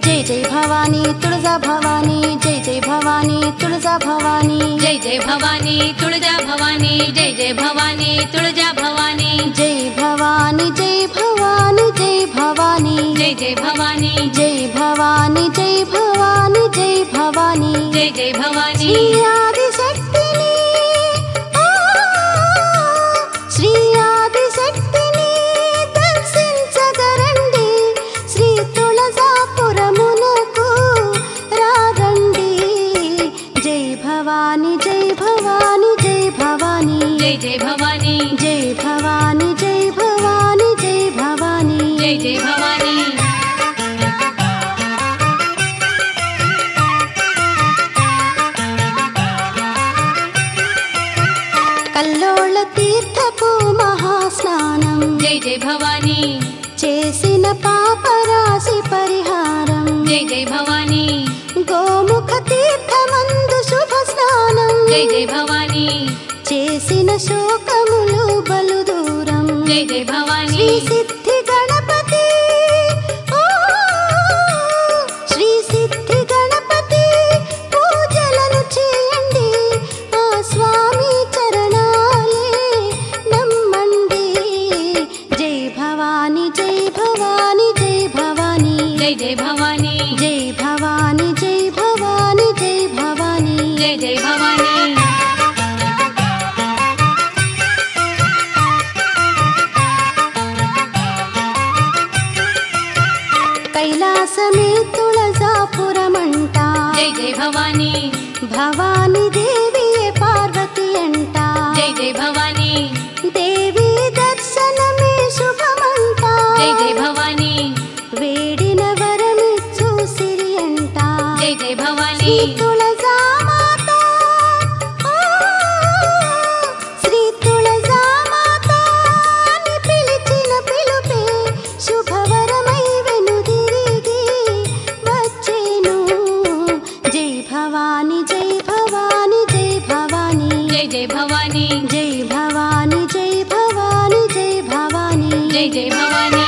जय जय भवानी तुळजा भवानी, जय जय भवानी तुळजा भवानी, जय जय भवानी तुळजा भवानी, जय जय भवानी तुळजा भवानी, जय भवानी जय भवानी जय भवानी, जय जय भवानी, जय भवानी जय भवानी जय भवानी, जय जय भवानी, श्री आदिशक्तिनी श्री आदिशक्तिनी दर्शिंचगరండి, శ్రీ తులజాపురమునకు రారండి. జై భవాని జై భవాని జై భవాని, जय जय भवानी, జై భవాని జై భవాని జై భవాని, जय जय भवानी, కల్లోళ తీర్థపు మహాస్నానం, जय जय भवानी, చేసిన పాపరాశి పరిహారం, जय जय भवानी, గోముఖ తీర్థమందు శుభ స్నానం, जय जय भवानी, చేసిన శోకములు బలు దూరం, जय जय भवानी, శ్రీ సిద్ధి గణపతి ఓ శ్రీ సిద్ధి గణపతి పూజలను చేయండి, ఆ స్వామి చరణాలే నమ్మండి. జై భవాని జై భవాని జై భవాని, जय जय भवानी, జై భవాని జై భవాని జై భవాని, जय जय भवानी, కైలాసమే తుళజాపురమంట, जय जय भवानी, భవాని దేవియే పార్వతి అంట, जय जय भवानी, దేవి దర్శనమే శుభమంట, जय जय भवानी, వేడిన వరమిచ్చు సిరి అంట, जय जय శ్రీ भवानी, తుళజామాత ఓ శ్రీ తుళజామాత అని పిలిచిన పిలుపే శుభవరమై వెనుదిరిగి వచ్చేను. జై భవాని జై భవాని జై భవాని, जय जय भवानी, జై భవాని జై భవాని జై భవాని, जय जय भवानी,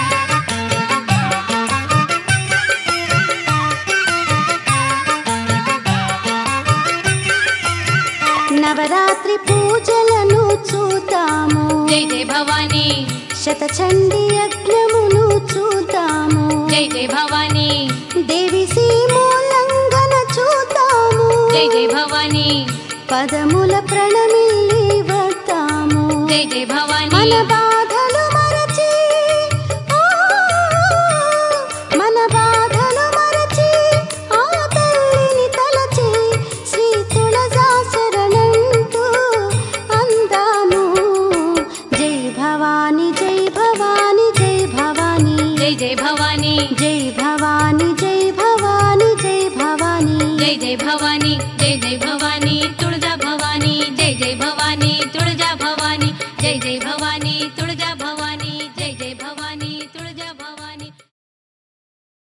నవరాత్రి పూజలను చూద్దాము, जय जय भवानी, శతచండీ యజ్ఞమును చూద్దాము, जय जय भवानी, దేవి సీమోల్లంఘన చూద్దాము, जय जय भवानी, పదముల ప్రణమిల్లి వద్దాము, जय जय भवानी, మన బాధలు మరచి ఓ మన బాధలు మరచి ఆ తల్లిని తలచి శ్రీ తుళజా శరణంటూ అందాము. జై భవాని జై భవాని జై భవాని, जय जय भवानी, జై భవాని జై భవాని జై భవాని, जय जय भवानी, जय जय भवानी तुळजा